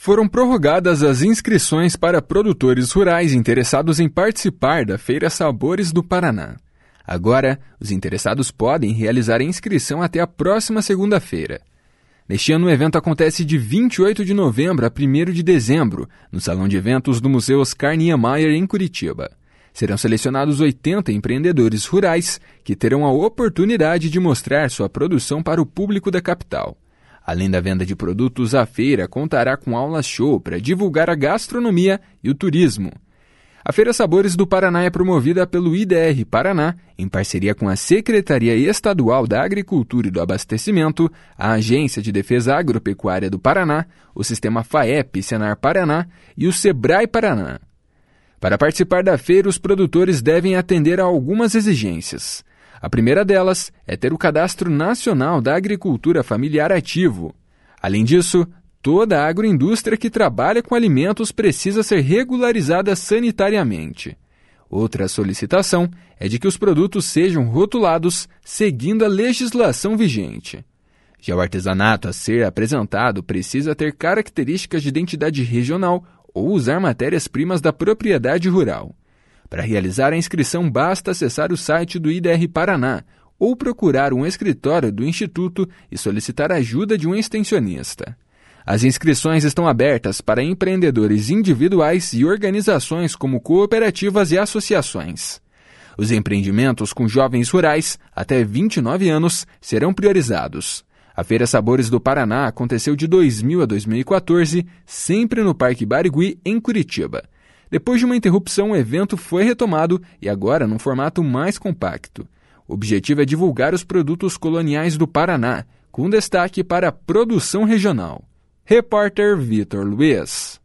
Foram prorrogadas as inscrições para produtores rurais interessados em participar da Feira Sabores do Paraná. Agora, os interessados podem realizar a inscrição até a próxima segunda-feira. Neste ano, o evento acontece de 28 de novembro a 1º de dezembro, no Salão de Eventos do Museu Oscar Niemeyer, em Curitiba. Serão selecionados 80 empreendedores rurais que terão a oportunidade de mostrar sua produção para o público da capital. Além da venda de produtos, a feira contará com aulas-show para divulgar a gastronomia e o turismo. A Feira Sabores do Paraná é promovida pelo IDR Paraná, em parceria com a Secretaria Estadual da Agricultura e do Abastecimento, a Agência de Defesa Agropecuária do Paraná, o Sistema FAEP Senar Paraná e o Sebrae Paraná. Para participar da feira, os produtores devem atender a algumas exigências. A primeira delas é ter o Cadastro Nacional da Agricultura Familiar ativo. Além disso, toda a agroindústria que trabalha com alimentos precisa ser regularizada sanitariamente. Outra solicitação é de que os produtos sejam rotulados seguindo a legislação vigente. Já o artesanato a ser apresentado precisa ter características de identidade regional ou usar matérias-primas da propriedade rural. Para realizar a inscrição, basta acessar o site do IDR Paraná ou procurar um escritório do Instituto e solicitar a ajuda de um extensionista. As inscrições estão abertas para empreendedores individuais e organizações como cooperativas e associações. Os empreendimentos com jovens rurais até 29 anos serão priorizados. A Feira Sabores do Paraná aconteceu de 2000 a 2014, sempre no Parque Barigui, em Curitiba. Depois de uma interrupção, o evento foi retomado e agora num formato mais compacto. O objetivo é divulgar os produtos coloniais do Paraná, com destaque para a produção regional. Repórter Vitor Luiz.